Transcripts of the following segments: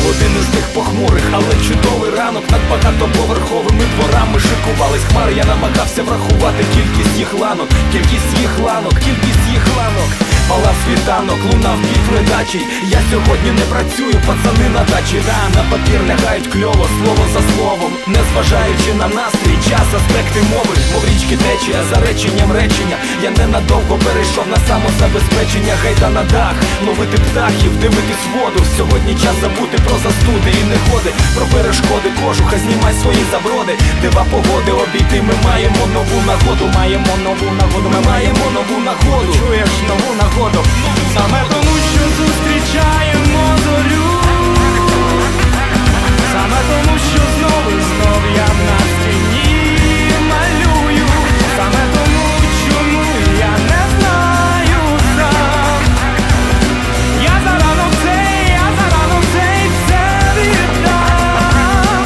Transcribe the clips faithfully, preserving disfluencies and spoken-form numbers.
один із тих похмурих, але чудовий ранок. Над багатоповерховими дворами шикувались хмари. Я намагався врахувати кількість їх ланок, кількість їх ланок, кількість їх ланок. Палав світанок, лунав під ледачий. Я сьогодні не працюю, пацани на дачі. Да, на папір лягають кльово, слово за словом, незважаючи на настрій, час, аспекти мови, мов річки течія, за реченням речення. Я ненадовго перейшов на самозабезпечення. Гайда на дах, ловити птахів, дивитись воду. Сьогодні час забути про застуди і негоди, про перешкоди кожуха, знімай свої заброди. Дива погоди обійти, ми маємо нову нагоду. Маємо нову нагоду, ми маємо нову нагоду. Чуєш, нову нагоду. Саме тому, що зустрічаємо зорю, саме тому, що знов і знов я на стіні малюю, саме тому, чому я не знаю сам. Я за ранок цей, я за ранок цей все віддам.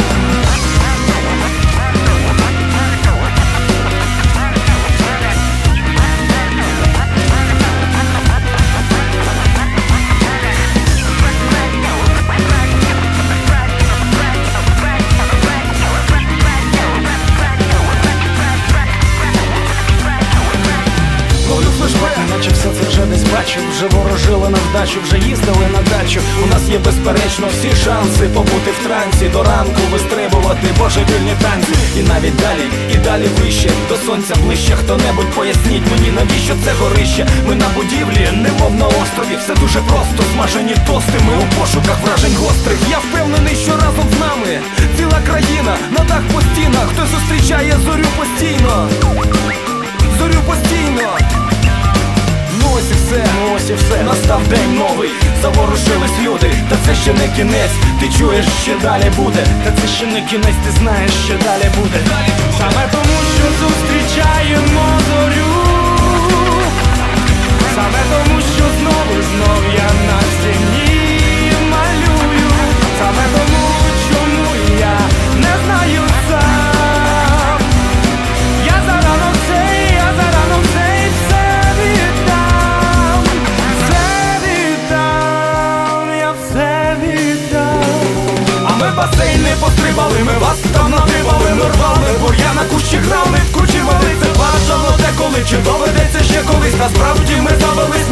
Наче все це вже десь бачив, вже ворожили на вдачу, вже їздили на дачу. У нас є безперечно всі шанси побути в трансі, до ранку вистрибувати божевільні танці. І навіть далі, і далі вище, до сонця ближче. Хто-небудь поясніть мені, навіщо це горище? Ми на будівлі, немов на острові. Все дуже просто, смажені тости, ми у пошуках вражень гострих. Я впевнений, що разом з нами ціла країна, на дах по стінах. Хтось зустрічає зорю постійно, зорю постійно. Ну ось і все, ну ось і все, настав день новий, заворушились люди, та це ще не кінець, ти чуєш, ще далі буде. Та це ще не кінець, ти знаєш, що далі буде. Саме тому, що зустрічаємо зорю, саме тому, що знов і знов я на стіні малюю, саме тому, чому я не знаю сам. Я за ранок цей, я за ранок цей все віддам, все віддам, я все віддам. А ми басейни пострибали, ми вас там надибали, ми рвали, бур'яна кущі грали, вкручували. Це бажано деколи, чи доведеться ще колись. Насправді ми завелись